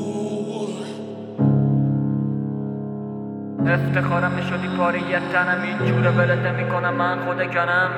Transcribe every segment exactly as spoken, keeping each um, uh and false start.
افتخارم شدی پاره یه تنم، اینجوره ولت میکنم من خود کنم.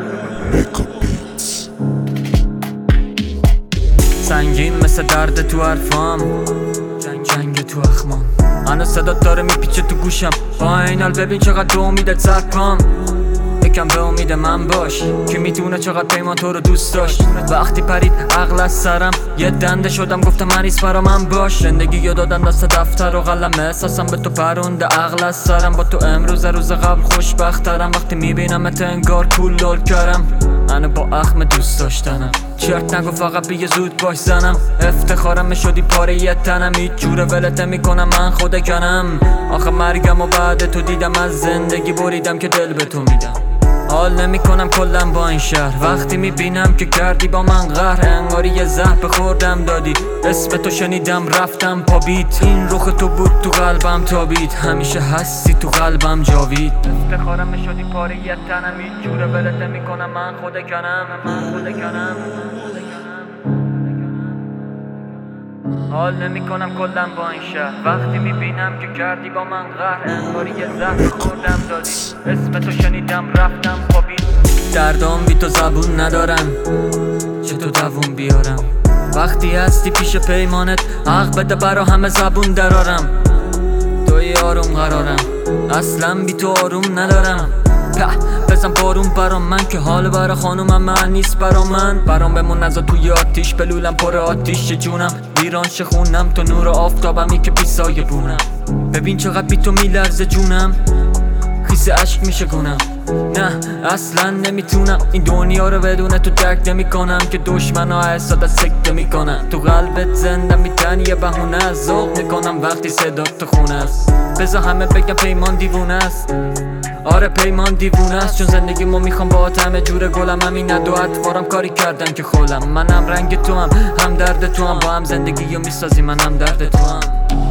سنگین مثل درد تو حرفام، جنگ جنگ تو اخمام، هنو صدا داره میپیچه تو گوشم. با این حال ببین چقدر به امیدت سر پام، یکم به امید من باش که میتونه چقدر پیمان تو رو دوست داشت. وقتی پرید عقل از سرم یه دنده شدم، گفتم مریض برا من باش. زندگی یا دادن دست دفتر و قلم، احساسم به تو پرونده عقل از سرم. با تو امروز روز قبل خوشبخترم، وقتی میبینم انگار کول لول کردم. منو با اخم دوست داشتنم، چرت نگو فقط بگه زود باش زنم. افتخارم شدی پاره یه تنم، هیچ جوره ولت میکنم من خود کنم. آخه مرگم و بعد تو دیدم، از زندگی بریدم که دل به تو میدم. حال نمی کنم کلم با این شهر، وقتی میبینم که کردی با من قهر. انگاری یه زهر بخوردم دادی، اسم تو شنیدم رفتم پا بیت. این رخ تو بود تو قلبم تابید، همیشه هستی تو قلبم جاوید. افتخارم شدی پاره یه تنم، هیچ جوره ولت نمی کنم من خود کنم. من خود کنم حال نمی کنم کلم با این شهر، وقتی میبینم که کردی با من قهر. انگاری یه زهر بخوردم دادی، اسم تو شنیدم رفتم خوابید. دردام بی تو زبون ندارم، چطور دوون بیارم؟ وقتی هستی پیش پیمانت حق بده برا همه زبون درارم. توی آروم قرارم، اصلا بی تو آروم ندارم. بزن بارون برام من که حال برا خانومم من نیست برا من. برام بمون نزا توی آتیش، بلولم پر آتیش جونم. ویران شه خونم تو نور آفتابمی که پیسای بونم. ببین چقدر بی تو میلرزه جونم، خیس عشق میشه گونم. نه اصلا نمیتونم این دنیا رو بدون تو درک نمی کنم، که دشمن ها حسادت سکته میکنن. تو قلبت زنده میتن یه بهونه از ذوق میکنم وقتی صدات تو خونه است. بذار همه بگم پیمان دیوونه است، آره پیمان دیوونه است. چون زندگی ما میخوام با همه جور گلم، همین دو اطوارم کاری کردن که خولم. منم رنگ تو هم هم درد تو هم، با هم زندگی رو میسازی منم درد تو هم.